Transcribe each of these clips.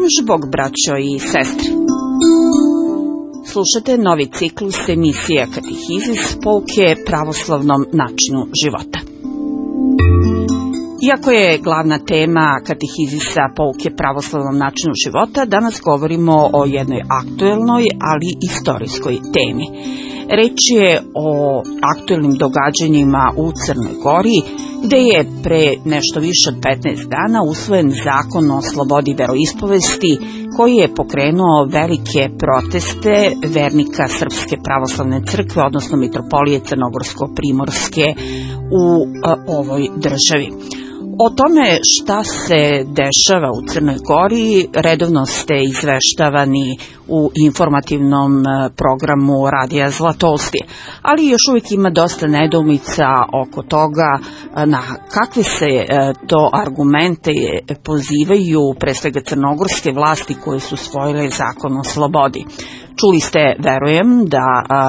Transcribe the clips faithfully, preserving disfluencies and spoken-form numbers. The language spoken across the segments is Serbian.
Pomože Bog, braćo i sestre. Slušate novi ciklus emisije Katehizis, pouke pravoslavnom načinu života. Iako je glavna tema Katehizisa pouke pravoslavnom načinu života, danas govorimo o jednoj aktuelnoj, ali istorijskoj temi. Reč je o aktuelnim događanjima u Crnoj Gori, gde je pre nešto više od petnaest dana usvojen zakon o slobodi veroispovesti, koji je pokrenuo velike proteste vernika Srpske pravoslavne crkve, odnosno mitropolije Crnogorsko-Primorske u a, ovoj državi. O tome šta se dešava u Crnoj Gori redovno ste izveštavani u informativnom programu Radija Zlatosti, ali još uvijek ima dosta nedoumica oko toga na kakve se to argumente pozivaju pre svega crnogorske vlasti koje su usvojile zakon o slobodi. Čuli ste, verujem, da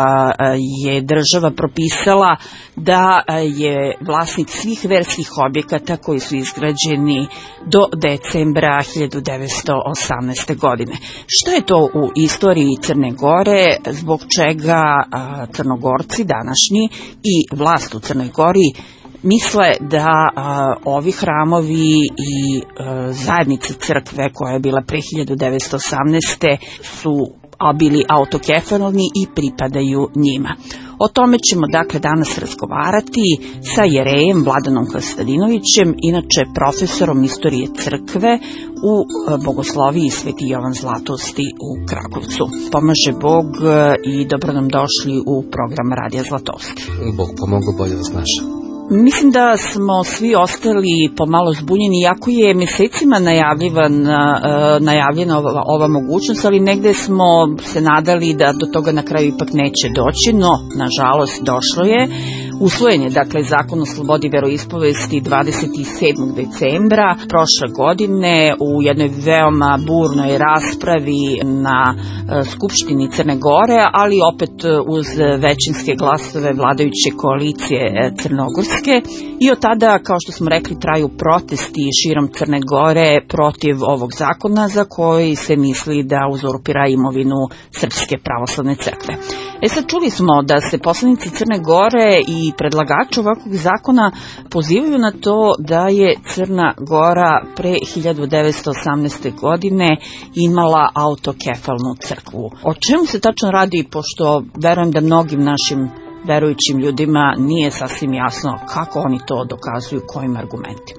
je država propisala da je vlasnik svih verskih objekata koji su izgrađeni do decembra hiljadu devetsto osamnaeste. godine. Šta je to u istoriji Crne Gore, zbog čega Crnogorci današnji i vlast u Crnoj Gori misle da a, ovi hramovi i a, zajednice crkve koja je bila pre hiljadu devetsto osamnaeste. su a bili autokefalni i pripadaju njima. O tome ćemo dakle danas razgovarati sa jerejem Vladanom Kostadinovićem, inače profesorom istorije crkve u Bogosloviji Sveti Jovan Zlatosti u Kragujevcu. Pomože Bog i dobro nam došli u program Radija Zlatosti. Bog pomogao, bolje vas naša. Mislim da smo svi ostali pomalo zbunjeni, iako je mesecima najavljivan, najavljena ova, ova mogućnost, ali negde smo se nadali da do toga na kraju ipak neće doći, no nažalost došlo je. Usvojen je dakle zakon o slobodi veroispovesti dvadeset sedmog decembra prošle godine u jednoj veoma burnoj raspravi na Skupštini Crne Gore, ali opet uz većinske glasove vladajuće koalicije crnogorske. I od tada, kao što smo rekli, traju protesti širom Crne Gore protiv ovog zakona za koji se misli da uzurpira imovinu Srpske pravoslavne crkve. E sad čuli smo da se poslanici Crne Gore i predlagači ovakvog zakona pozivaju na to da je Crna Gora pre hiljadu devetsto osamnaeste. godine imala autokefalnu crkvu. O čemu se tačno radi, pošto verujem da mnogim našim verujućim ljudima nije sasvim jasno kako oni to dokazuju, kojim argumentima?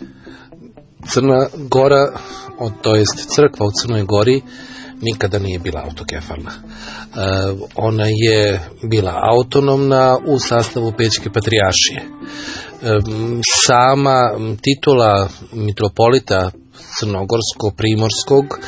Crna Gora, to jest crkva u Crnoj Gori, nikada nije bila autokefalna. E, ona je bila autonomna u sastavu Pećke patrijaršije. E, sama titula mitropolita Crnogorsko-Primorskog e,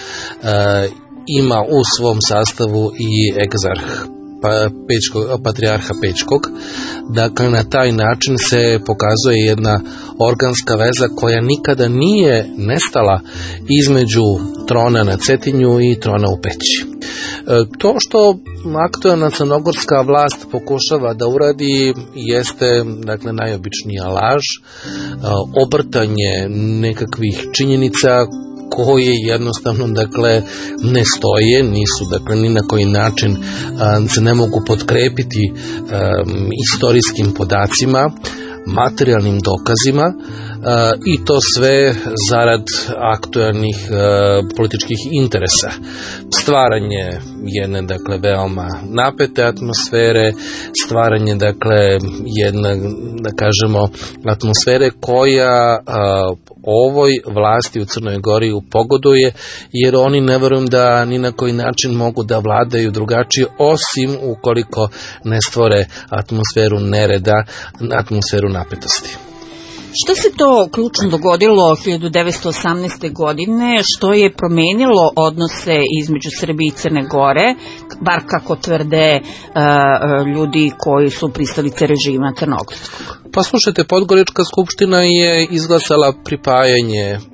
ima u svom sastavu i egzarh Pa, Pečko, patrijarha Pečkog. Dakle, na taj način se pokazuje jedna organska veza koja nikada nije nestala između trona na Cetinju i trona u Peći. E, to što aktuelna crnogorska vlast pokušava da uradi jeste, dakle, najobičnija laž, e, obrtanje nekakvih činjenica koje jednostavno, dakle, ne stoje, nisu, dakle, ni na koji način a, se ne mogu potkrepiti a, istorijskim podacima, materijalnim dokazima, a, i to sve zarad aktualnih a, političkih interesa. Stvaranje jedne, dakle, veoma napete atmosfere, stvaranje, dakle, jedne, da kažemo, atmosfere koja a, ovoj vlasti u Crnoj Gori pogoduje, jer oni ne verujem da ni na koji način mogu da vladaju drugačije, osim ukoliko ne stvore atmosferu nereda, atmosferu napetosti. Što se to ključno dogodilo hiljadu devetsto osamnaeste. godine, što je promenilo odnose između Srbije i Crne Gore, bar kako tvrde uh, ljudi koji su pristalice režima crnogorskog? Pa slušajte, Podgorička skupština je izglasala pripajanje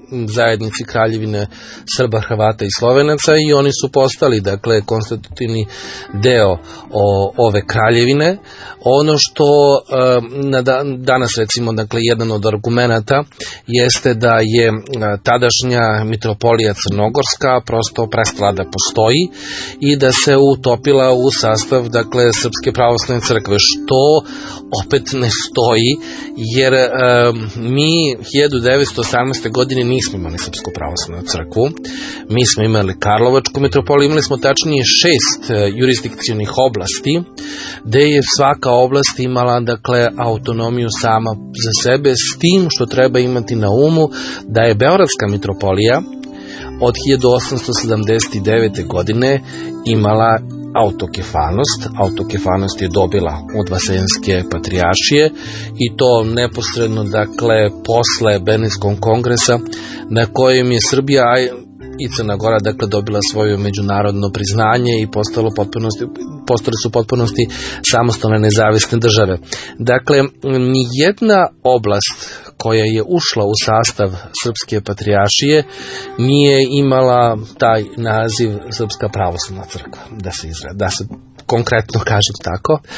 zajednici Kraljevine Srba, Hrvata i Slovenaca i oni su postali, dakle, konstitutivni deo o, ove kraljevine. Ono što na da, danas, recimo, dakle, jedan od argumenata jeste da je tadašnja mitropolija Crnogorska prosto prestala da postoji i da se utopila u sastav, dakle, Srpske pravoslavne crkve, što opet ne stoji, jer e, mi hiljadu devetsto osamnaeste. godine nismo imali Srpsku pravoslavnu crkvu, mi smo imali Karlovačku mitropoliju, imali smo tačnije šest e, jurisdikcionih oblasti, gde je svaka oblast imala, dakle, autonomiju sama za sebe, s tim što treba imati na umu da je Beogradska mitropolija od hiljadu osamsto sedamdeset devete. godine imala autokefanost. Autokefanost je dobila od Vaseljenske patrijaršije i to neposredno, dakle, posle Berlinskog kongresa, na kojem je Srbija i Crna Gora, dakle, dobila svoje međunarodno priznanje i postalo potpunosti, postale su potpunosti samostalne nezavisne države. Dakle, nijedna oblast koja je ušla u sastav Srpske patrijaršije nije imala taj naziv Srpska pravoslavna crkva, da se izra, da se konkretno kažem tako. E,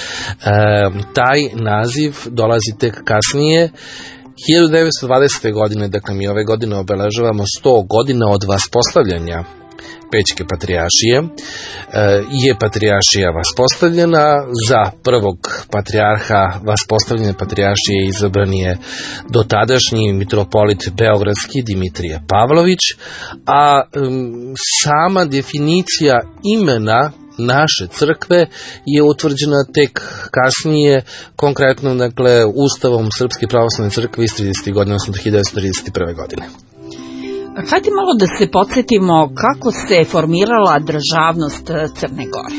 taj naziv dolazi tek kasnije. hiljadu devetsto dvadesete. godine, dakle, mi ove godine obeležavamo sto godina od vaspostavljanja Pećke patrijaršije, e, je patrijaršija vaspostavljena. Za prvog patrijarha vaspostavljene patrijaršije izabran je dotadašnji mitropolit beogradski Dimitrije Pavlović, a um, sama definicija imena naše crkve je utvrđena tek kasnije, konkretno, dakle, Ustavom Srpske pravoslavne crkve iz tridesetih godina, odnosno hiljadu devetsto trideset prve. godine. Hajde malo da se podsjetimo kako se formirala državnost Crne Gore.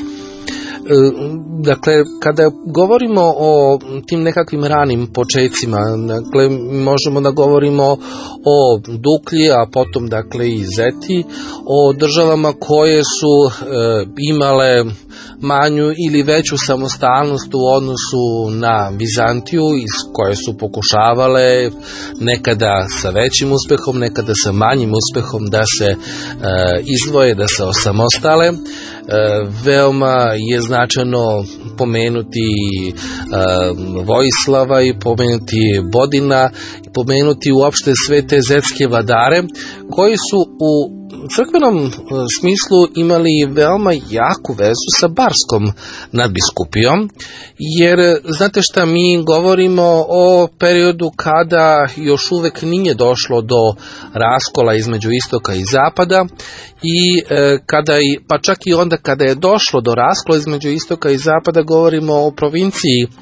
Dakle, kada govorimo o tim nekakvim ranim počecima, dakle, možemo da govorimo o Duklji, a potom, dakle, i Zeti, o državama koje su e, imale manju ili veću samostalnost u odnosu na Vizantiju, iz koje su pokušavale nekada sa većim uspehom, nekada sa manjim uspehom da se e, izdvoje, da se osamostale. E, veoma je značajno pomenuti e, Vojislava i pomenuti Bodina i pomenuti uopšte sve te zetske vladare koji su u crkvenom smislu imali veoma jaku vezu sa barskom nadbiskupijom, jer znate šta, mi govorimo o periodu kada još uvek nije došlo do raskola između istoka i zapada i e, kada i, pa čak i onda kada je došlo do raskola između istoka i zapada, govorimo o provinciji, e,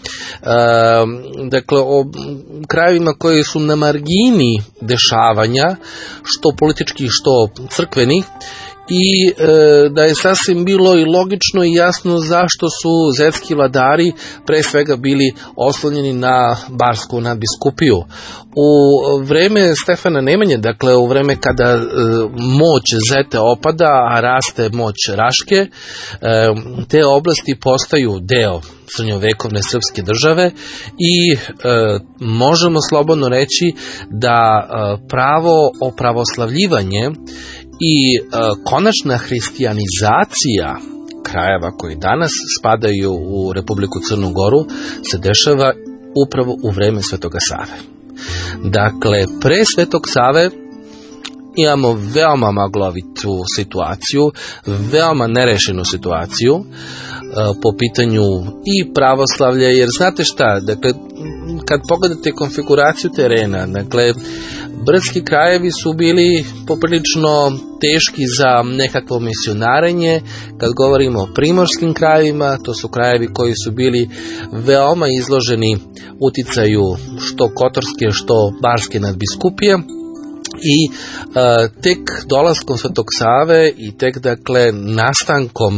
dakle o krajevima koji su na margini dešavanja, što politički, što crkvenih, i e, da je sasvim bilo i logično i jasno zašto su zetski vladari pre svega bili oslonjeni na barsku nadbiskupiju. U vreme Stefana Nemanje, dakle u vreme kada e, moć Zete opada, a raste moć Raške, e, te oblasti postaju deo srednjovekovne srpske države i e, možemo slobodno reći da e, pravo opravoslavljivanje i e, konačna hrišćanizacija krajeva koji danas spadaju u Republiku Crnu Goru se dešava upravo u vreme Svetoga Save. Dakle, pre Svetog Save imamo veoma maglovitu situaciju, veoma nerešenu situaciju e, po pitanju i pravoslavlja, jer znate šta, dakle, kad pogledate konfiguraciju terena, dakle, brdski krajevi su bili poprilično teški za nekakvo misionarenje. Kad govorimo o primorskim krajevima, to su krajevi koji su bili veoma izloženi uticaju što kotorske, što barske nadbiskupije. I e, tek dolaskom Svetog Save i tek, dakle, nastankom e,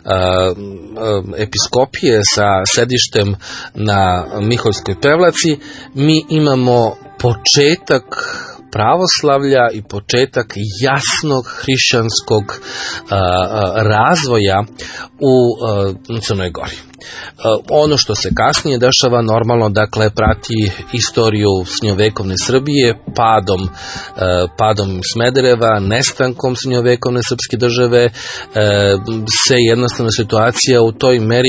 e, episkopije sa sedištem na Miholjskoj Prevlaci mi imamo početak pravoslavlja i početak jasnog hrišćanskog a, a, razvoja u a, Crnoj Gori. Ono što se kasnije dešava normalno, dakle, prati istoriju srednjovekovne Srbije, padom, padom Smedereva, nestankom srednjovekovne srpske države, se jednostavna situacija u toj meri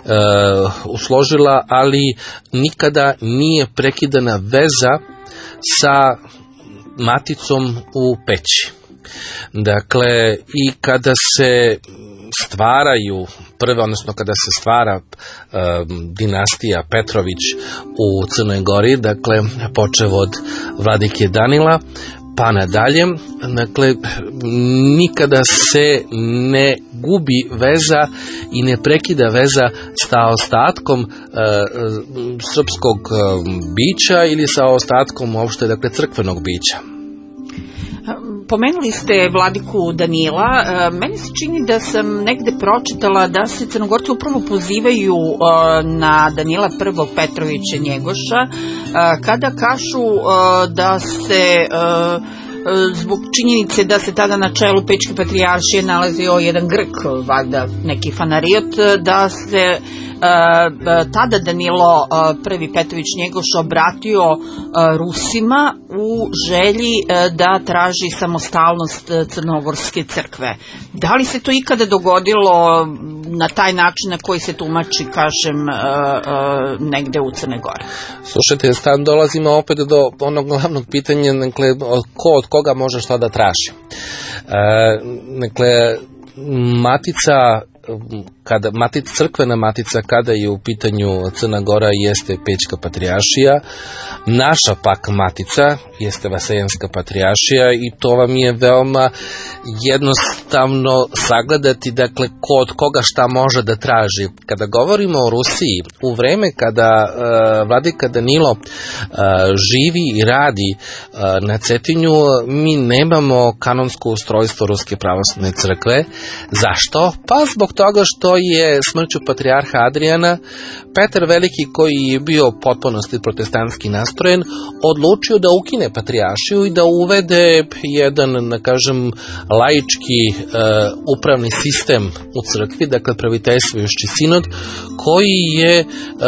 usložila, ali nikada nije prekidana veza sa maticom u Peći. Dakle, i kada se stvaraju prve, odnosno kada se stvara e, dinastija Petrović u Crnoj Gori, dakle, počev od vladike Danila, pa nadalje, dakle, nikada se ne gubi veza i ne prekida veza sa ostatkom e, srpskog e, bića ili sa ostatkom uopšte, dakle, crkvenog bića. Pomenuli ste vladiku Danila. Meni se čini da sam negde pročitala da se Crnogorci upravo pozivaju na Danila prvog Petrovića Njegoša kada kažu da se zbog činjenice da se tada na čelu Pečke patrijaršije nalazio jedan Grk, valjda neki fanariot, da se tada Danilo prvi Petrović Njegoš obratio Rusima u želji da traži samostalnost Crnogorske crkve. Da li se to ikada dogodilo na taj način na koji se tumači, kažem, negde u Crnoj Gori? Slušajte, stan dolazimo opet do onog glavnog pitanja, dakle, ko od koga može šta da traži. E, dakle, matica kada matica, crkvena matica kada je u pitanju Crna Gora jeste Pećka patrijaršija, naša pak matica jeste Vaseljenska patrijaršija i to vam je veoma jednostavno sagledati, dakle, ko od koga šta može da traži. Kada govorimo o Rusiji, u vreme kada uh, vladika Danilo uh, živi i radi uh, na Cetinju, mi nemamo kanonsko ustrojstvo Ruske pravoslavne crkve. Zašto? Pa zbog toga što je smrću patrijarha Adrijana Petar Veliki, koji je bio potpunosti protestantski nastrojen, odlučio da ukine patrijaršiju i da uvede jedan, da kažem, laički e, upravni sistem u crkvi, dakle praviteljstvujući sinod, koji je e,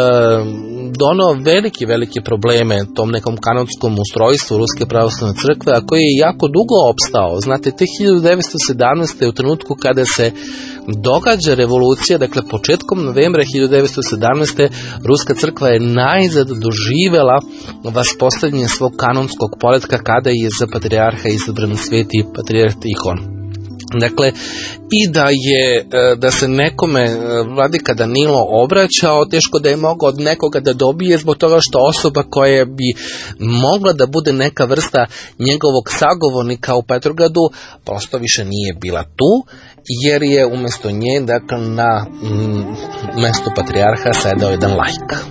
donao velike, velike probleme tom nekom kanonskom ustrojstvu Ruske pravoslavne crkve, a koji je jako dugo opstao. Znate, te hiljadu devetsto sedamnaeste. u trenutku kada se događa revolucija, dakle početkom novembra hiljadu devetsto sedamnaeste. Ruska crkva je najzad doživela vaspostavljanje svog kanonskog poretka kada je za patrijarha izabran sveti patrijarh Tihon. Dakle, i da je, da se nekome vladika Danilo obraćao, teško da je mogao od nekoga da dobije, zbog toga što osoba koja bi mogla da bude neka vrsta njegovog sagovornika u Petrogradu prosto više nije bila tu, jer je umjesto nje, dakle, na mm, mesto patrijarha sedao jedan laik.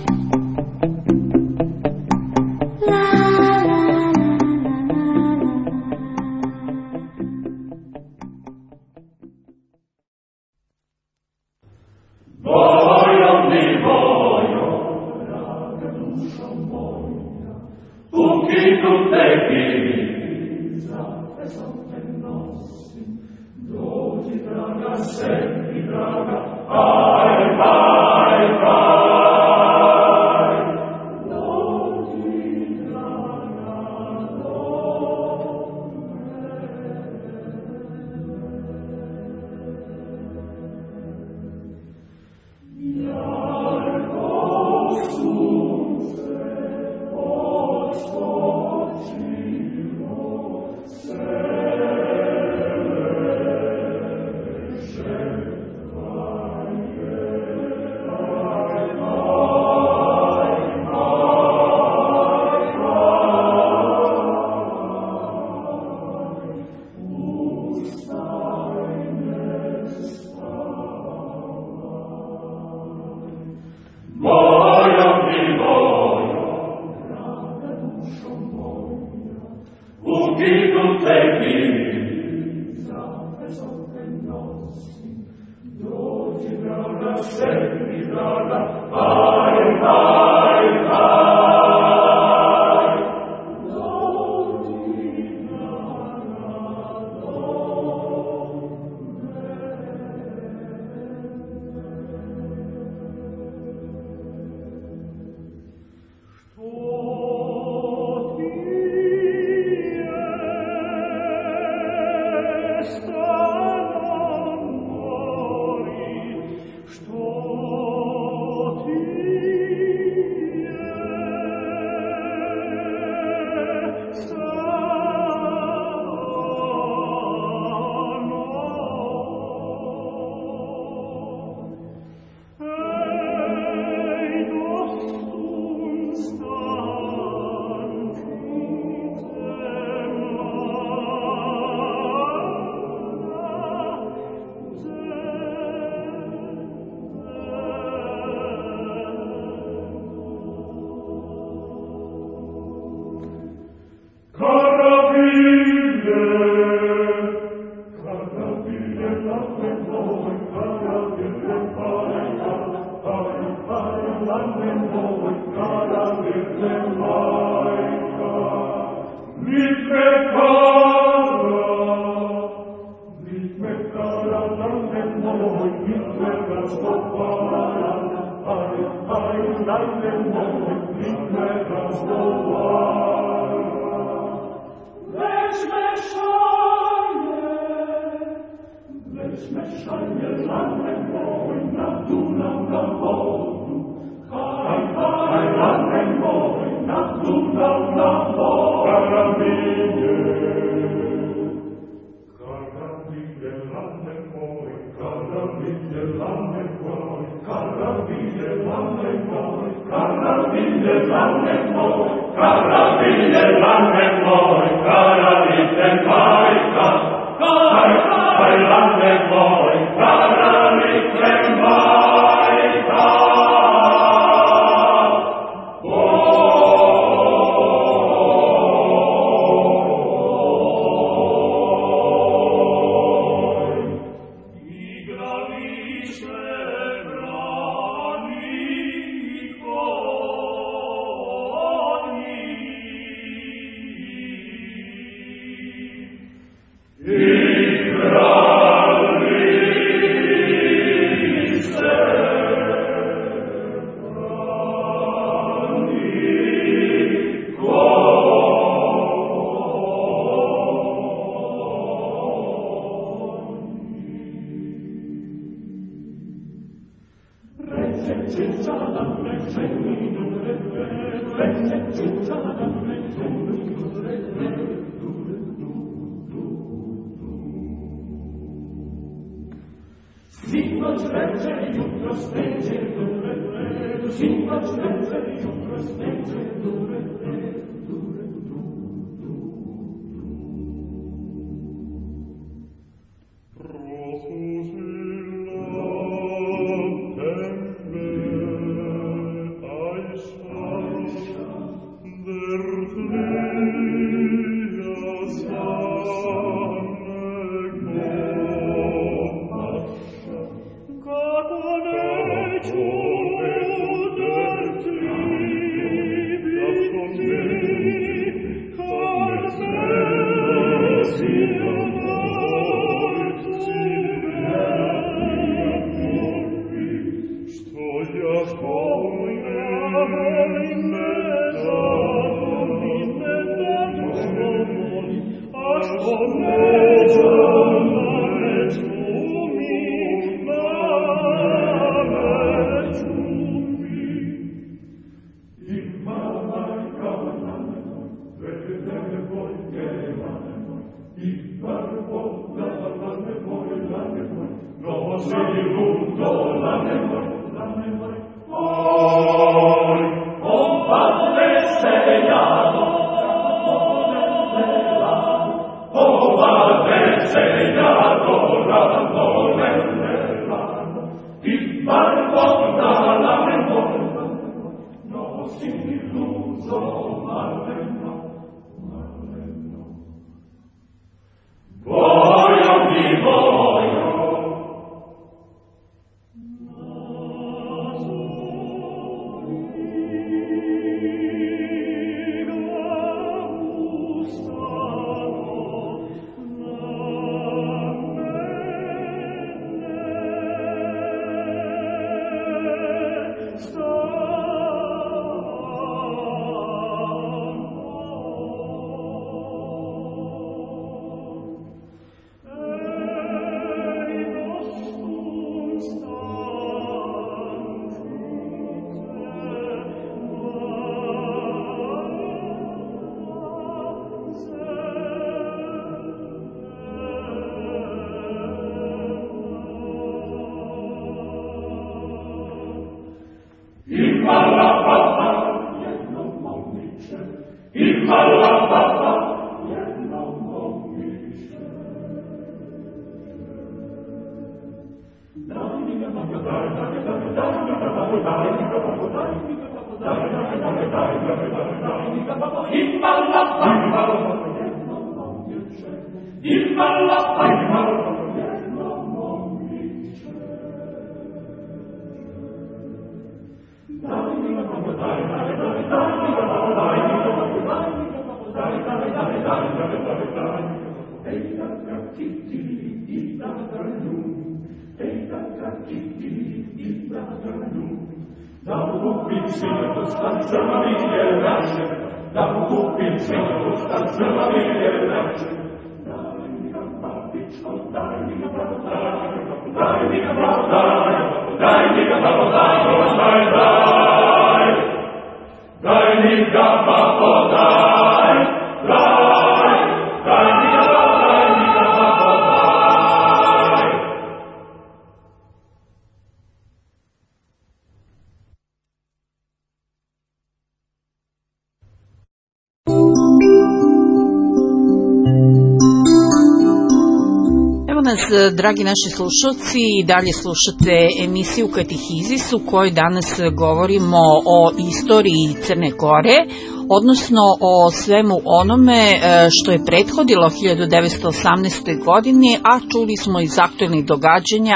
Evo nas, dragi naši slušalci, i dalje slušate emisiju Katehizis u kojoj danas govorimo o istoriji Crne Gore, odnosno o svemu onome što je prethodilo hiljadu devetsto osamnaeste. godine, a čuli smo iz aktuelnih događanja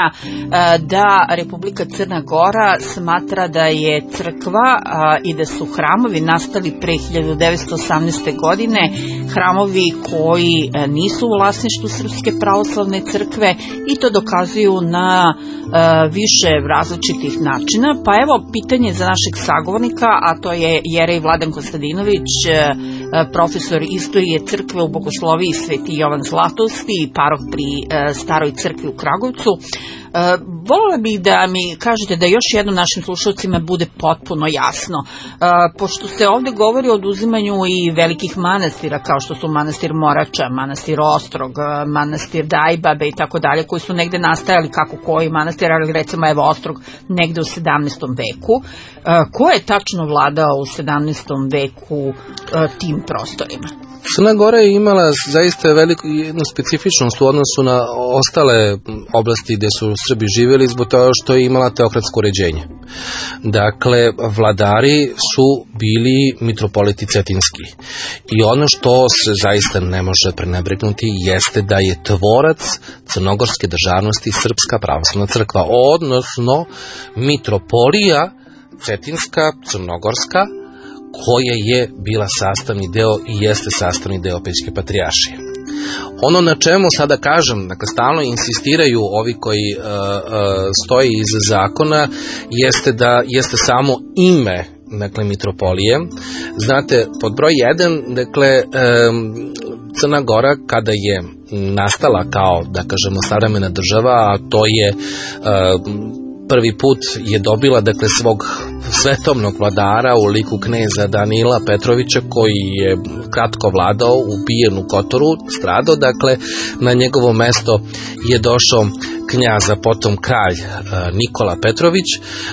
da Republika Crna Gora smatra da je crkva i da su hramovi nastali pre hiljadu devetsto osamnaeste. godine, hramovi koji nisu u vlasništvu Srpske pravoslavne crkve, i to dokazuju na više različitih načina. Pa evo pitanje za našeg sagovornika, a to je jerej Vladan Kostadinović, profesor istorije crkve u Bogosloviji Sveti Jovan Zlatosti i paroh pri Staroj crkvi u Kragovcu. Volela bih da mi kažete da još jednom našim slušalcima bude potpuno jasno. Pošto se ovde govori o oduzimanju i velikih manastira, kao što su manastir Morača, manastir Ostrog, manastir Dajbabe i tako dalje, koji su negde nastajali kako koji manastir, ali recimo evo Ostrog negde u sedamnaestom. veku. Ko je tačno vladao u sedamnaestom. veku tim prostorima? Crna Gora je imala zaista veliku jednu specifičnost u odnosu na ostale oblasti gde su Srbi živjeli, zbog toga što je imala teokratsko uređenje. Dakle, vladari su bili mitropoliti cetinski. I ono što se zaista ne može prenebregnuti jeste da je tvorac crnogorske državnosti Srpska pravoslavna crkva, odnosno mitropolija cetinska, crnogorska, koja je bila sastavni deo i jeste sastavni deo Pećke patrijaršije. Ono na čemu sada kažem, dakle stalno insistiraju ovi koji uh, uh, stoji iza zakona, jeste da jeste samo ime, dakle, mitropolije. Znate, pod broj jedan, dakle, um, Crna Gora kada je nastala kao, da kažemo, savremena država, a to je uh, prvi put je dobila, dakle, svog svetovnog vladara u liku kneza Danila Petrovića, koji je kratko vladao, ubijen u Kotoru, stradao, dakle, na njegovo mesto je došao knjaz, a potom kralj Nikola Petrović,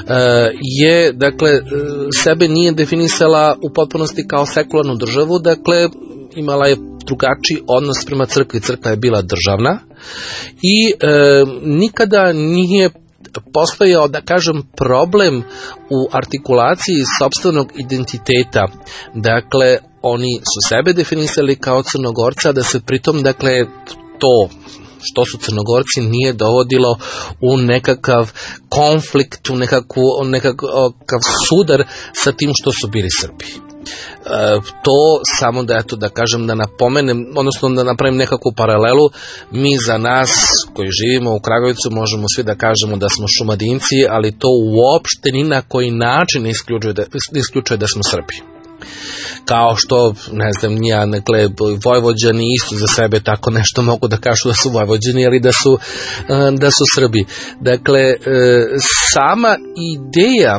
je, dakle, sebe nije definisala u potpunosti kao sekularnu državu, dakle, imala je drugačiji odnos prema crkvi, crkva je bila državna i e, nikada nije postojao, da kažem, problem u artikulaciji sopstvenog identiteta. Dakle, oni su sebe definisali kao Crnogorca, da se pritom, dakle, to što su Crnogorci nije dovodilo u nekakav konflikt, u nekakvu, nekakav sudar sa tim što su bili Srbi. E, to samo da, eto, da kažem, da napomenem, odnosno da napravim nekakvu paralelu. Mi za nas koji živimo u Kragujevcu možemo svi da kažemo da smo Šumadinci, ali to uopšte ni na koji način ne isključuje da, isključuje da smo Srbi. Kao što, ne znam, nija, nekle, Vojvođani isto za sebe tako nešto mogu da kažu da su Vojvođani, ali da su, da su Srbi. Dakle, sama ideja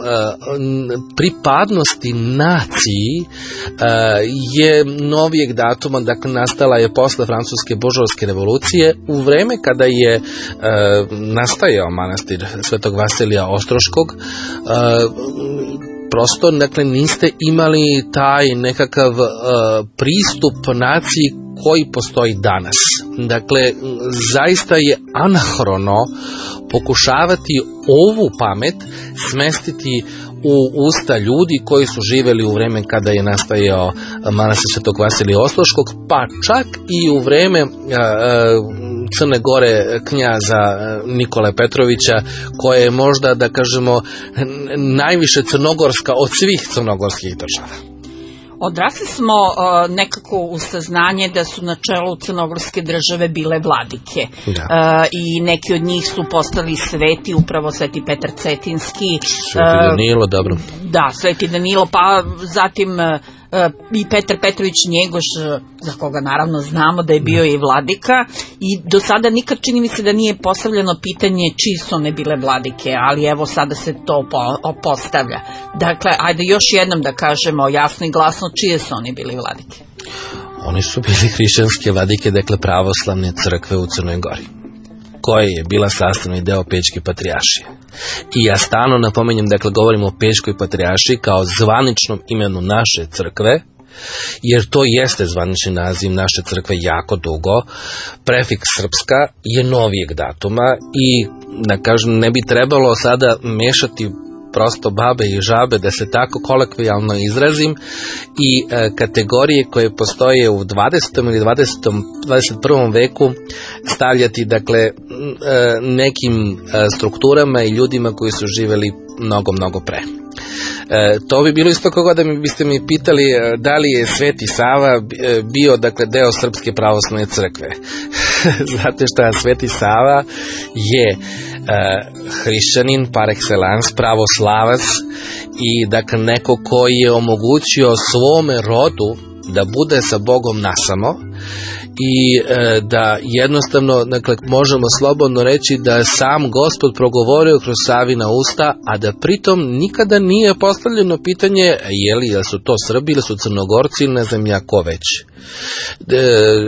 pripadnosti naciji je novijeg datuma, dakle nastala je posle Francuske božanske revolucije, u vreme kada je nastajao manastir Svetog Vasilija Ostroškog. Prosto, dakle, niste imali taj nekakav uh, pristup naciji koji postoji danas. Dakle, zaista je anahrono pokušavati ovu pamet smestiti u usta ljudi koji su živeli u vreme kada je nastajao manastir Svetog Vasilija Ostroškog, pa čak i u vreme uh, Crne Gore knjaza Nikole Petrovića, koja je možda, da kažemo, najviše crnogorska od svih crnogorskih država. Odrasli smo uh, nekako u saznanje da su na čelu crnogorske države bile vladike. Da. Uh, i neki od njih su postali sveti, upravo Sveti Petar Cetinski. Sveti uh, Danilo, dobro. Da, Sveti Danilo, pa zatim uh, i Petar Petrović Njegoš, za koga naravno znamo da je bio i vladika, i do sada nikad, čini mi se, da nije postavljeno pitanje čiji su one bile vladike, ali evo sada se to postavlja. Dakle, ajde još jednom da kažemo jasno i glasno čije su oni bili vladike. Oni su bili hrišćanske vladike, dakle pravoslavne crkve u Crnoj Gori, koja je bila sastavni deo Pećke patrijaršije. I ja stalno napominjem, dakle, govorimo o Pećkoj patrijaršiji kao zvaničnom imenu naše crkve, jer to jeste zvanični naziv naše crkve jako dugo. Prefiks srpska je novijeg datuma i, da kažem, ne bi trebalo sada mešati prosto babe i žabe, da se tako kolokvijalno izrazim, i e, kategorije koje postoje u dvadesetom ili dvadesetom, dvadeset prvom veku stavljati, dakle, e, nekim e, strukturama i ljudima koji su živeli mnogo, mnogo pre. E, to bi bilo isto kao da mi biste mi pitali e, da li je Sveti Sava e, bio, dakle, deo Srpske pravoslavne crkve. Znate šta, Sveti Sava je Uh, hrišćanin par excellence, pravoslavac i, dakle, neko koji je omogućio svome rodu da bude sa Bogom nasamo i e, da jednostavno, dakle, možemo slobodno reći da je sam Gospod progovorio kroz Savina usta, a da pritom nikada nije postavljeno pitanje je li, da su to Srbi ili su Crnogorci ili ne znam ja ko već. E,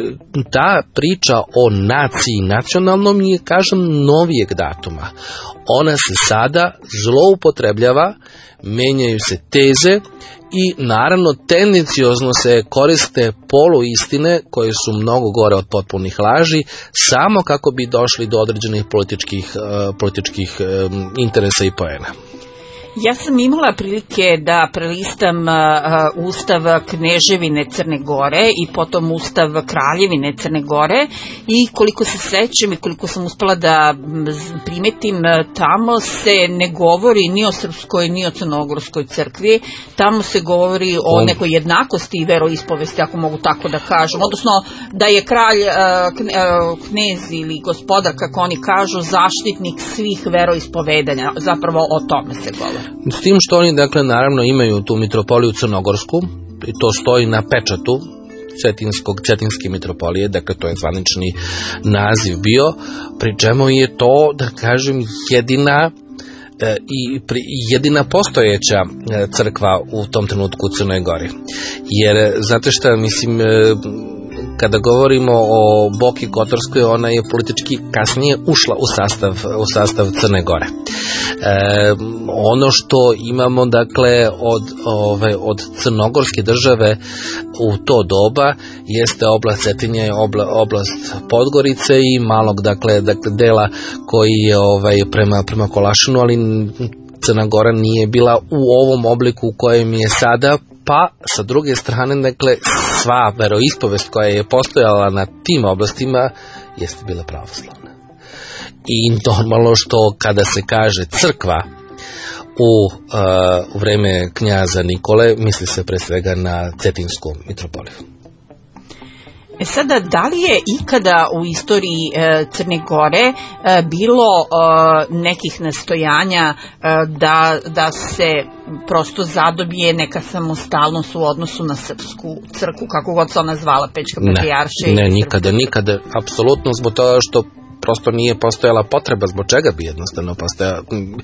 ta priča o naciji nacionalnom je, kažem, novijeg datuma. Ona se sada zloupotrebljava, menjaju se teze i naravno tendenciozno se koriste poluistine koje su mnogo gore od potpunih laži, samo kako bi došli do određenih političkih, uh, političkih um, interesa i poena. Ja sam imala prilike da prelistam uh, ustav Kneževine Crne Gore i potom ustav Kraljevine Crne Gore i koliko se sećam i koliko sam uspela da primetim, tamo se ne govori ni o srpskoj ni o crnogorskoj crkvi, tamo se govori o On... nekoj jednakosti i veroispovesti, ako mogu tako da kažem, odnosno da je kralj, uh, knez ili gospodar, kako oni kažu, zaštitnik svih veroispovedanja, zapravo o tome se govori. S tim što oni, dakle, naravno imaju tu mitropoliju crnogorsku, i to stoji na pečatu Cetinskog, Cetinske mitropolije, dakle to je zvanični naziv bio, pri čemu je to, da kažem, jedina e, i pri, jedina postojeća e, crkva u tom trenutku u Crnoj Gori. Jer, znate šta, mislim, e, kada govorimo o Boki Kotorskoj, ona je politički kasnije ušla u sastav, u sastav Crne Gore. E, ono što imamo, dakle, od, ove, od crnogorske države u to doba jeste oblast Cetinje, obla, oblast Podgorice i malog, dakle, dakle dela koji je ovaj, prema, prema Kolašinu, ali Crna Gora nije bila u ovom obliku u kojem je sada, pa sa druge strane, dakle, sva veroispovest koja je postojala na tim oblastima jeste bila pravoslavna. I normalno što kada se kaže crkva u, uh, u vreme knjaza Nikole, misli se pre svega na Cetinsku mitropoliju. E sada, da li je ikada u istoriji e, Crne Gore e, bilo e, nekih nastojanja e, da, da se prosto zadobije neka samostalnost u odnosu na srpsku crkvu, kako god se ona zvala, Pećka patrijaršija? Ne, ne nikada, nikada, apsolutno, zbog toga što prosto nije postojala potreba, zbog čega bi jednostavno postojala.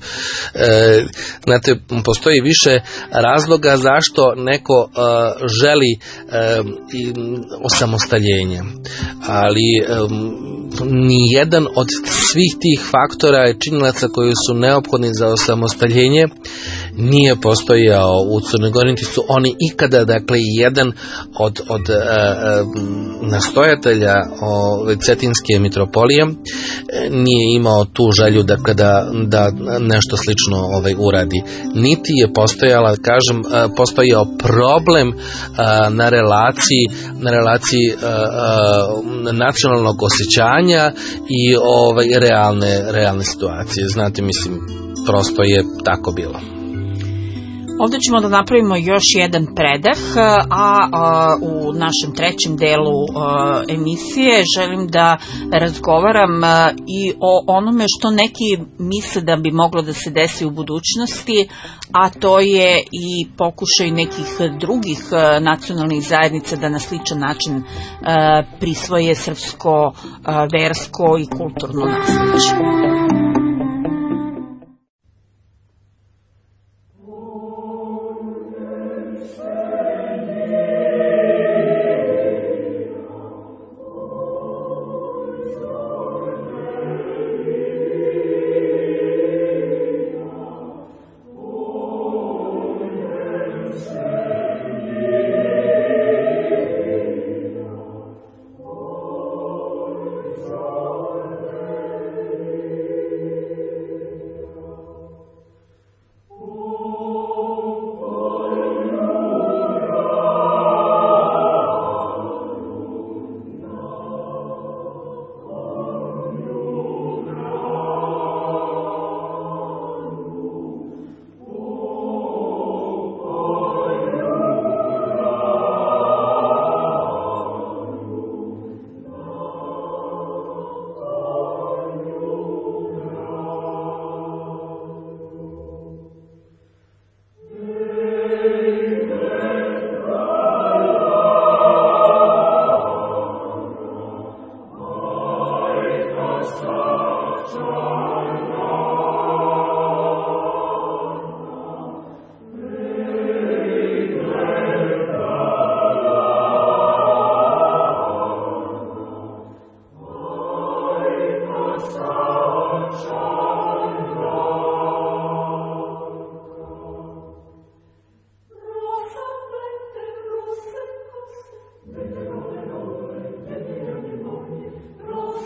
E, znate, postoji više razloga zašto neko e, želi e, osamostaljenje, ali e, nijedan od svih tih faktora i činilaca koji su neophodni za osamostaljenje nije postojao u Crnoj Gori, niti su oni ikada, dakle, jedan od, od e, nastojatelja ove Cetinske mitropolije nije imao tu želju da, da, da nešto slično ovaj, uradi. Niti je postojala, kažem, postojao problem a, na relaciji, na relaciji a, a, nacionalnog osjećanja i ovaj, realne, realne situacije. Znate, mislim, prosto je tako bilo. Ovdje ćemo da napravimo još jedan predah, a, a u našem trećem delu a, emisije želim da razgovaram a, i o onome što neki misle da bi moglo da se desi u budućnosti, a to je i pokušaj nekih drugih a, nacionalnih zajednica da na sličan način a, prisvoje srpsko, a, versko i kulturno nasleđe.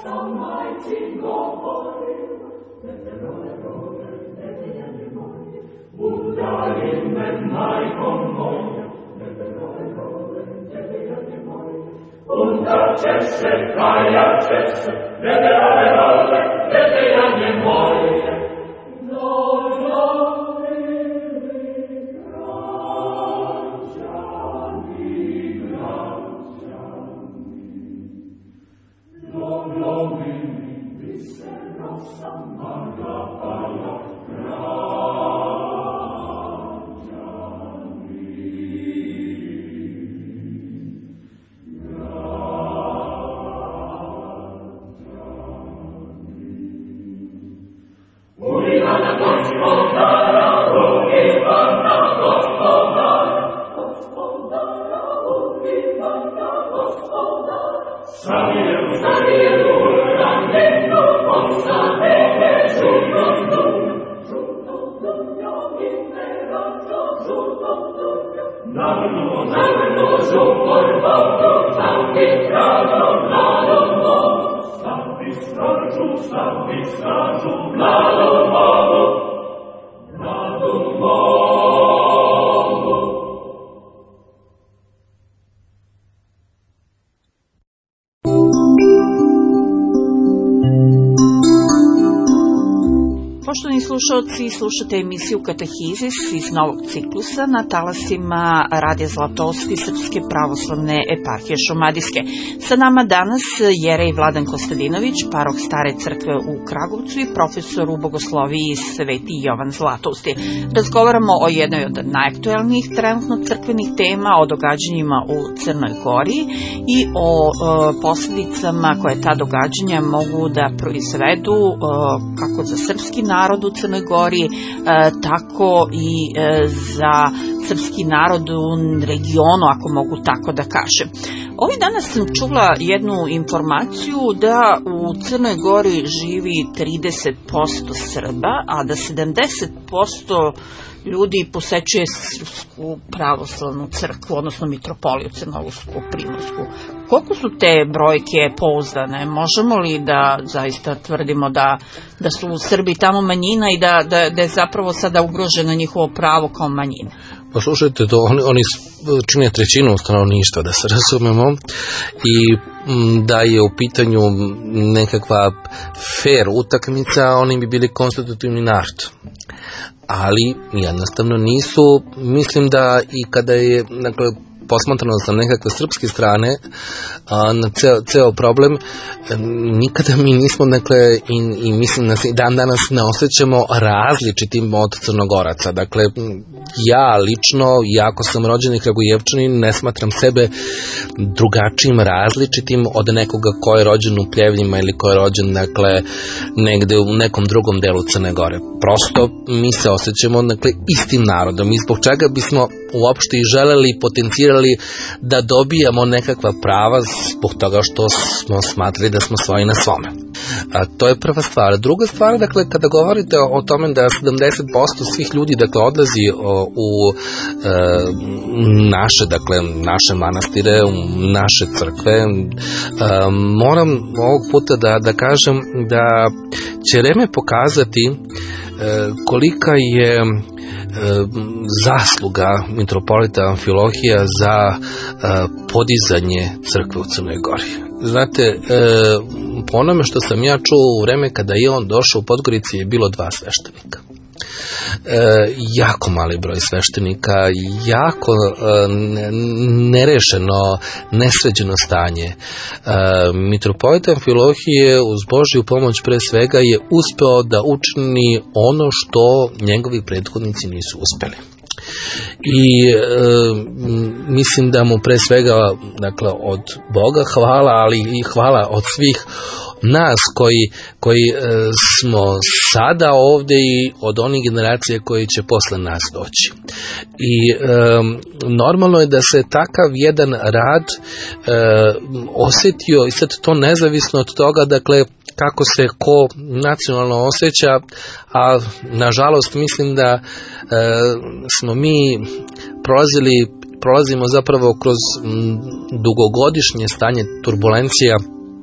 Poštovani slušalci, slušate emisiju Katehizis iz novog ciklusa na talasima Radija Zlatousti Srpske pravoslavne eparhije Šumadijske. Sa nama danas jerej Vladan Kostadinović, parok Stare crkve u Kragovcu i profesor u bogosloviji Sveti Jovan Zlatousti. Razgovaramo o jednoj od najaktuelnijih trenutno crkvenih tema, o događanjima u Crnoj Gori i o e, posljedicama koje ta događanja mogu da proizvedu e, kako za srpski narod u Crnoj Gori, e, tako i e, za srpski narod u regionu, ako mogu tako da kažem. Ovih dana sam čula jednu informaciju da u Crnoj Gori živi trideset posto Srba, a da sedamdeset posto ljudi posećuje Srpsku pravoslavnu crkvu, odnosno mitropoliju Crnogorsku, Primorsku. Koliko su te brojke pouzdane? Možemo li da zaista tvrdimo da, da su Srbi tamo manjina i da, da, da je zapravo sada ugroženo njihovo pravo kao manjina? Poslušajte, to, oni, oni čine trećinu stanovništva, da se razumemo, i m, da je u pitanju nekakva fair utakmica, oni bi bili konstitutivni narod. Ali jednostavno nisu, mislim da i kada je, dakle, posmatrano sa nekakve srpske strane a, na ceo, ceo problem, nikada mi nismo, dakle, i, i mislim da se dan danas ne osjećamo različitim od Crnogoraca. Dakle, ja lično, iako sam rođeni Kragujevčanin, ne smatram sebe drugačijim, različitim od nekoga ko je rođen u Pljevljima ili ko je rođen, dakle, negde u nekom drugom delu Crne Gore. Prosto mi se osjećamo, dakle, istim narodom i zbog čega bismo uopšte i želeli i potencirali da dobijamo nekakva prava zbog toga što smo smatrali da smo svoji na svome. A, to je prva stvar. Druga stvar, dakle, kada govorite o, o tome da sedamdeset posto svih ljudi, dakle, odlazi o, u e, naše, dakle, naše manastire, u naše crkve, e, moram ovog puta da, da kažem da će vreme pokazati e, kolika je zasluga mitropolita Amfilohija za podizanje crkve u Crnoj Gori. Znate, po onome što sam ja čuo u vreme kada je on došao u Podgorici je bilo dva sveštenika. E, jako mali broj sveštenika, jako e, nerešeno, nesređeno stanje. E, mitropolita Amfilohije uz Božju pomoć pre svega je uspeo da učini ono što njegovi prethodnici nisu uspeli. I e, mislim da mu pre svega, dakle, od Boga hvala, ali i hvala od svih nas koji, koji e, smo sada ovde i od onih generacija koji će posle nas doći. I e, normalno je da se takav jedan rad e, osjetio, i sad to nezavisno od toga, dakle, kako se ko nacionalno osjeća, a nažalost mislim da e, smo mi prolazili, prolazimo zapravo kroz m, dugogodišnje stanje turbulencija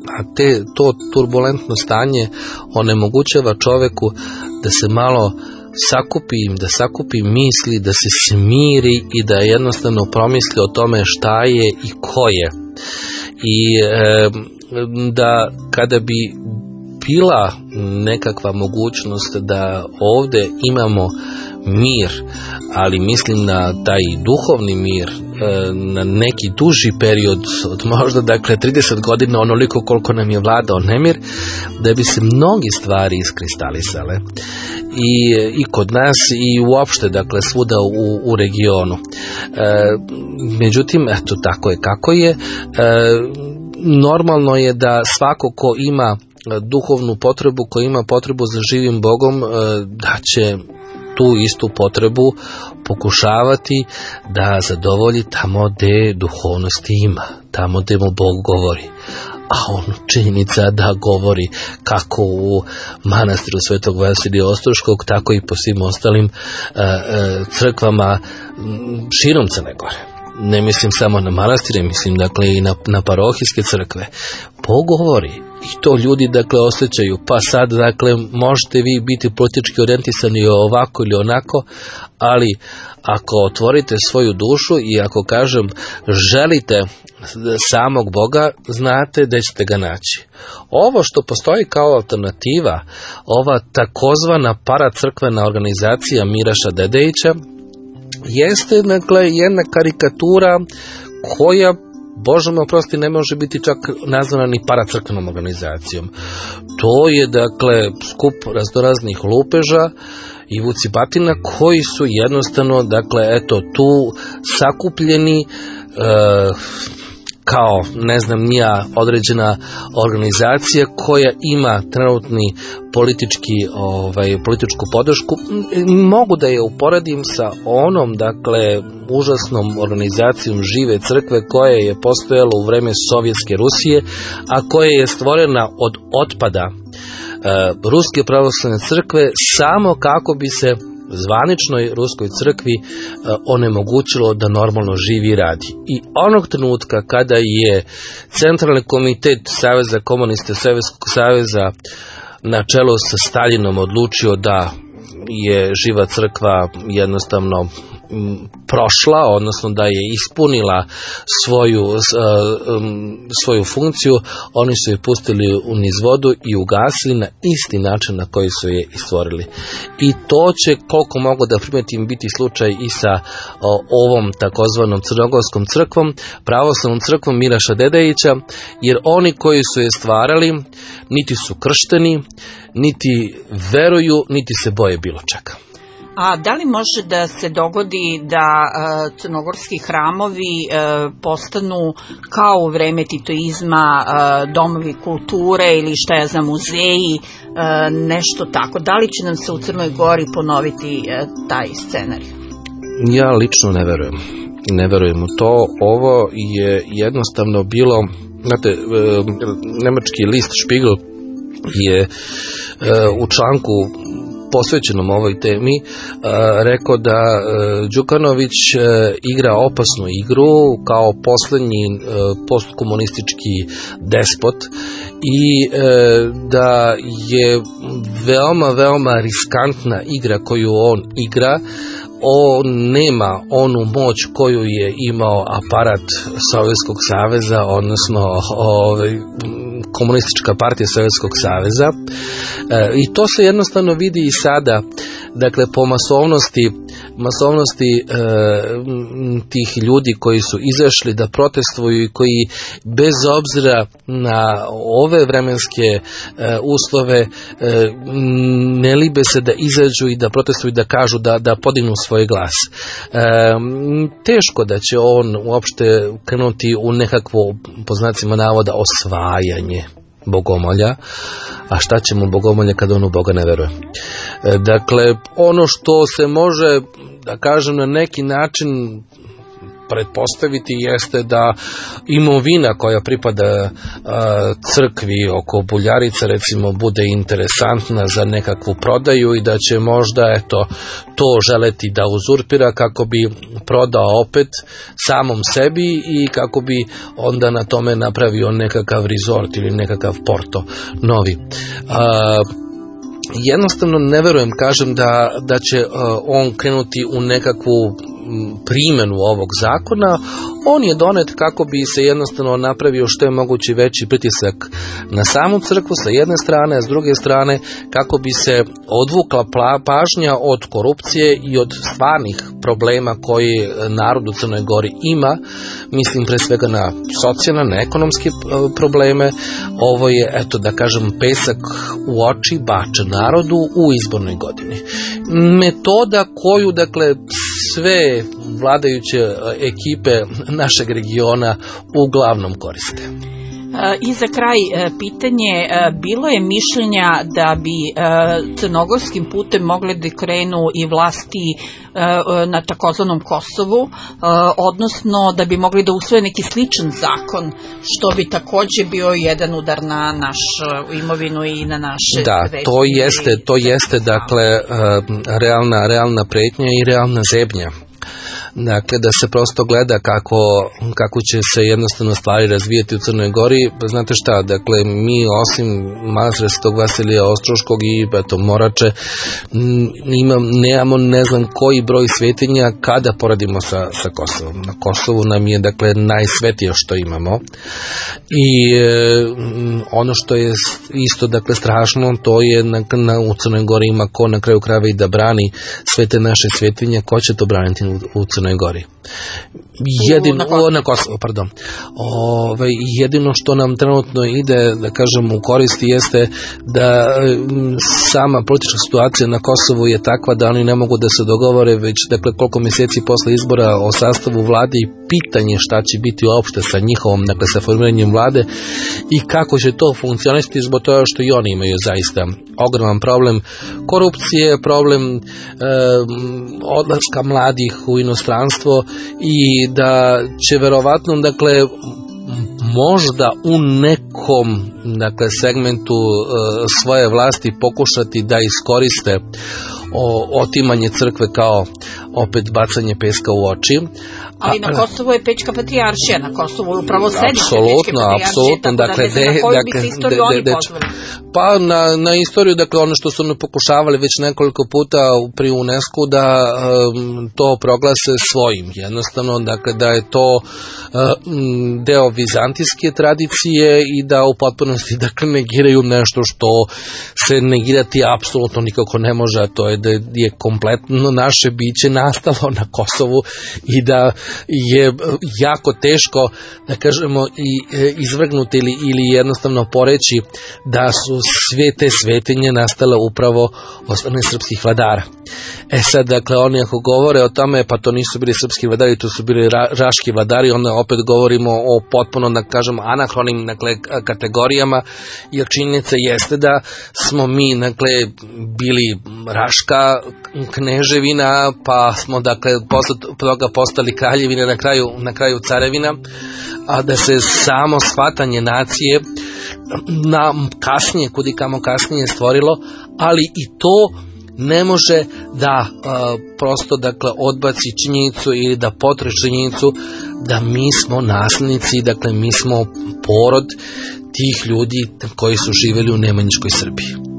a te, to turbulentno stanje onemogućava čoveku da se malo sakupi, da sakupi misli, da se smiri i da jednostavno promisli o tome šta je i ko je. I e, da kada bi bila nekakva mogućnost da ovde imamo mir, ali mislim na taj duhovni mir, na neki duži period od možda dakle trideset godina, onoliko koliko nam je vladao nemir, da bi se mnogi stvari iskristalisale i, i kod nas i uopšte dakle svuda u, u regionu. E, međutim, eto tako je kako je. E, normalno je da svako ko ima duhovnu potrebu, ko ima potrebu za živim Bogom, da će tu istu potrebu pokušavati da zadovolji tamo gde duhovnosti ima, tamo gde mu Bog govori. A on činjenica da govori kako u manastiru Svetog Vasilija Ostroškog, tako i po svim ostalim e, e, crkvama širom Crne Gore. Ne mislim samo na manastire, mislim dakle i na, na parohijske crkve. Bog govori. I to ljudi dakle osjećaju. Pa sad dakle možete vi biti politički orijentisani ovako ili onako, ali ako otvorite svoju dušu i ako kažem želite samog Boga, znate da ćete ga naći. Ovo što postoji kao alternativa, ova takozvana paracrkvena organizacija Miraša Dedejića, jeste dakle jedna karikatura koja, Bože me oprosti, ne može biti čak nazvana ni paracrkvenom organizacijom. To je dakle skup raznoraznih lupeža i vucibatina koji su jednostavno dakle eto tu sakupljeni e, kao ne znam nija određena organizacija koja ima trenutni politički ovaj političku podršku. Mogu da je uporedim sa onom dakle užasnom organizacijom Žive crkve koja je postojala u vreme Sovjetske Rusije, a koja je stvorena od otpada e, Ruske pravoslavne crkve samo kako bi se zvaničnoj Ruskoj crkvi e, onemogućilo da normalno živi i radi. I onog trenutka kada je Centralni komitet Saveza komunista Sovjetskog saveza na čelu sa Staljinom odlučio da je Živa crkva jednostavno prošla, odnosno da je ispunila svoju, svoju funkciju, oni su je pustili u niz vodu i ugasili na isti način na koji su je istvorili. I to će, koliko mogu da primetim, biti slučaj i sa ovom takozvanom crnogorskom crkvom, pravoslavnom crkvom Miraša Dedejića, jer oni koji su je stvarali niti su kršteni, niti veruju, niti se boje bilo čega. A da li može da se dogodi da uh, crnogorski hramovi uh, postanu kao u vreme titoizma uh, domovi kulture ili šta ja znam muzeji, uh, nešto tako? Da li će nam se u Crnoj Gori ponoviti uh, taj scenarij? Ja lično ne verujem. Ne verujem u to. Ovo je jednostavno bilo, znate, uh, nemački list Spiegel je uh, u članku posvećenom ovoj temi uh, rekao da uh, Đukanović uh, igra opasnu igru kao poslednji uh, postkomunistički despot i uh, da je veoma, veoma riskantna igra koju on igra. On nema onu moć koju je imao aparat Sovjetskog saveza, odnosno ovaj, komunistička partija Sovjetskog saveza. E, I to se jednostavno vidi i sada, dakle po masovnosti, masovnosti e, tih ljudi koji su izašli da protestuju i koji bez obzira na ove vremenske e, uslove e, ne libe se da izađu i da protestuju i da kažu da, da podignu svoj glas. E, teško da će on uopšte krenuti u nekakvo, po znacima navoda, osvajanje bogomolja, a šta će mu bogomolje kada on u Boga ne veruje. E, dakle, ono što se može, da kažem, na neki način pretpostaviti jeste da imovina koja pripada a, crkvi oko Buljarica recimo bude interesantna za nekakvu prodaju i da će možda eto to želeti da uzurpira kako bi prodao opet samom sebi i kako bi onda na tome napravio nekakav resort ili nekakav porto novi. A, jednostavno ne verujem, kažem da, da će uh, on krenuti u nekakvu primjenu ovog zakona. On je donet kako bi se jednostavno napravio što je mogući veći pritisak na samu crkvu sa jedne strane, a s druge strane kako bi se odvukla pažnja od korupcije i od stvarnih problema koji narod u Crnoj Gori ima, mislim pre svega na socijalne, na ekonomske probleme. Ovo je, eto da kažem, pesak u oči bačen narodu u izbornoj godini. Metoda koju, dakle, sve vladajuće ekipe našeg regiona uglavnom koriste. I za kraj pitanje, bilo je mišljenja da bi crnogorskim putem mogle da krenu i vlasti na takozvanom Kosovu, odnosno da bi mogli da usvoje neki sličan zakon, što bi takođe bio jedan udar na našu imovinu i na naše... Da, to jeste, to jeste dakle realna, realna pretnja i realna zebnja. Dakle, da se prosto gleda kako, kako će se jednostavno stvari razvijeti u Crnoj Gori. Znate šta, dakle, mi osim Mazreskog, Vasilija Ostroškog i eto, Morače, imam, nemamo ne znam koji broj svetinja kada poradimo sa, sa Kosovom. Na Kosovu nam je, dakle, najsvetije što imamo. I e, ono što je isto, dakle, strašno, to je na, na, u Crnoj Gori ima ko na kraju krajeva i da brani sve te naše svetinje. Ko će to braniti u, u Crnoj Gori? Jedino, o, na Kosovo, pardon. Ove, jedino što nam trenutno ide, da kažem, u koristi jeste da m, sama politička situacija na Kosovu je takva da oni ne mogu da se dogovore već, dakle, koliko mjeseci posle izbora o sastavu vlade i pitanje šta će biti uopšte sa njihovom, dakle, sa formiranjem vlade i kako će to funkcionisati zbog toga što i oni imaju zaista ogroman problem korupcije, problem e, odlaska mladih u inostranstvo i da će verovatno, dakle, možda u nekom, dakle, segmentu e, svoje vlasti pokušati da iskoriste o, otimanje crkve kao opet bacanje peska u oči. Ali na Kosovu je Pećka patrijaršija, na Kosovu je upravo sedište Pećke patrijaršije, apsolutno, dakle, dakle, na koju bi dakle, se istoriju de, de, oni de, pozvali? Pa na, na istoriju, dakle, ono što su oni pokušavali već nekoliko puta pri UNESCO da um, to proglase svojim, jednostavno, dakle, da je to um, deo vizantijske tradicije i da u potpunosti, dakle, negiraju nešto što se negirati apsolutno nikako ne može, a to je da je kompletno naše biće nastalo na Kosovu i da je jako teško, da kažemo, i izvrgnuti ili, ili jednostavno poreći da su sve te svetinje nastale upravo od strane srpskih vladara. E sad, dakle, oni ako govore o tome, pa to nisu bili srpski vladari, to su bili ra, raški vladari, onda opet govorimo o potpuno, da kažem, anahronim, dakle, kategorijama, jer činjenica jeste da smo mi, dakle, bili raška kneževina, pa smo, dakle, posle toga postali kraljevina, na kraju, na kraju carevina, a da se samo shvatanje nacije na kasnije, kudikamo kasnije stvorilo, ali i to ne može da uh, prosto, dakle, odbaci činjenicu ili da potre činjenicu da mi smo naslednici, dakle, mi smo porod tih ljudi koji su živjeli u Nemanjičkoj Srbiji.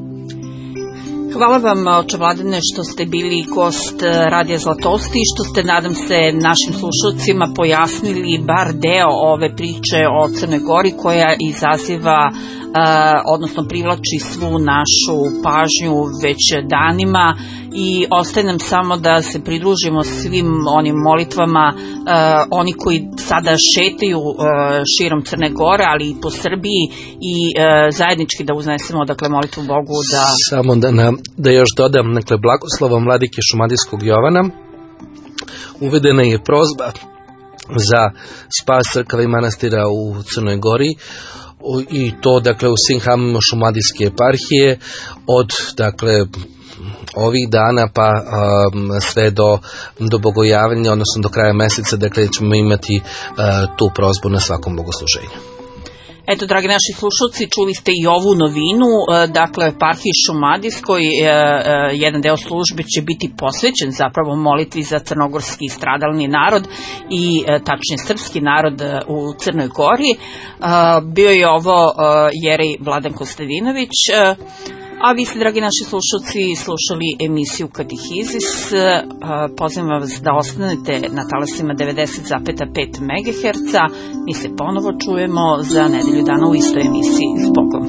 Hvala vam, oče Vladane, što ste bili gost Radija Zlatosti i što ste, nadam se, našim slušalcima pojasnili bar deo ove priče o Crnoj Gori koja izaziva, odnosno privlači svu našu pažnju već danima i ostaje nam samo da se pridružimo svim onim molitvama, oni koji sada šetaju širom Crne Gore, ali i po Srbiji i zajednički da uznesemo, dakle, molitvu Bogu da... Samo da, na, da još dodam, dakle, blagoslovom vladike Šumadijskog Jovana uvedena je prozba za spas crkava i manastira u Crnoj Gori i to, dakle, u svim hramima Šumadijske eparhije od, dakle, ovih dana pa um, sve do, do bogojavanja, odnosno do kraja meseca, dakle ćemo imati uh, tu prozbu na svakom bogosluženju. Eto, dragi naši slušalci, čuli ste i ovu novinu, dakle, eparhiji Šumadijskoj, jedan deo službe će biti posvećen zapravo molitvi za crnogorski stradalni narod i tačnije srpski narod u Crnoj Gori. Bio je ovo jerej Vladan Kostadinović, a vi ste, dragi naši slušalci, slušali emisiju Katehizis. Pozivam vas da ostanete na talasima devedeset zarez pet megaherca. Mi se ponovo čujemo za nedelju dana u istoj emisiji. S Bogom.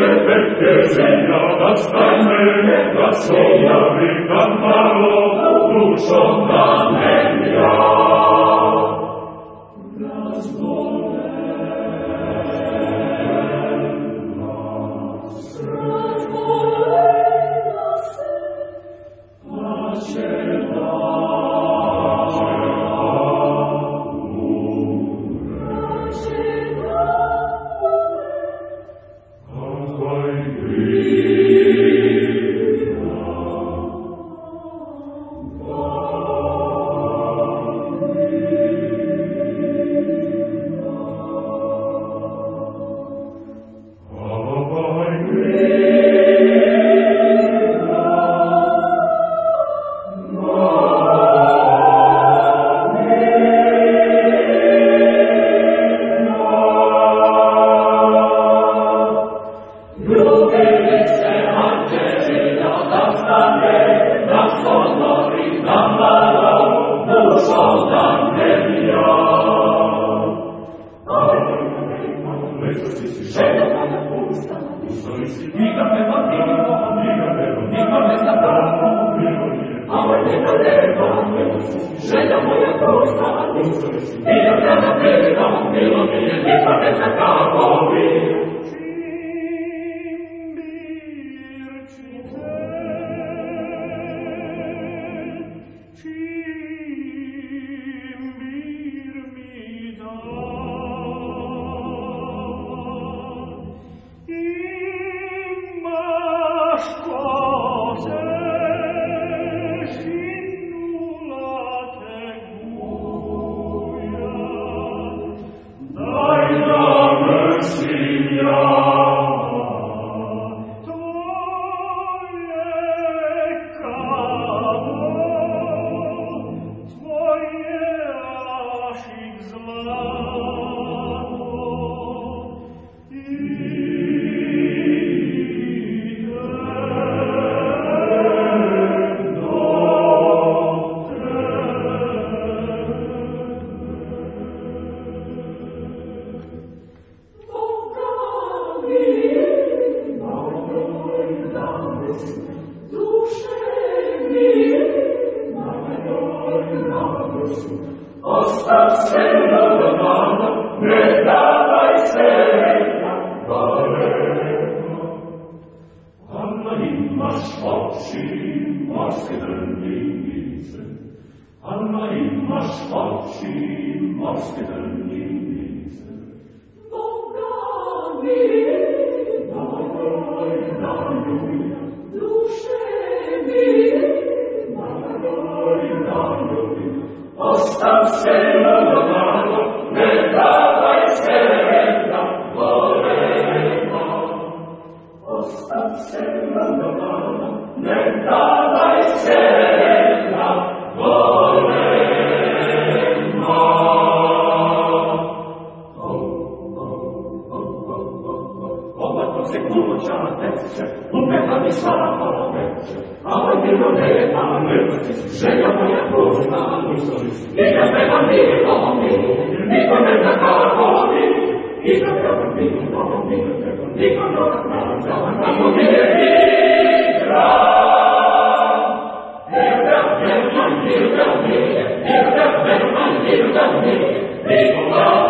People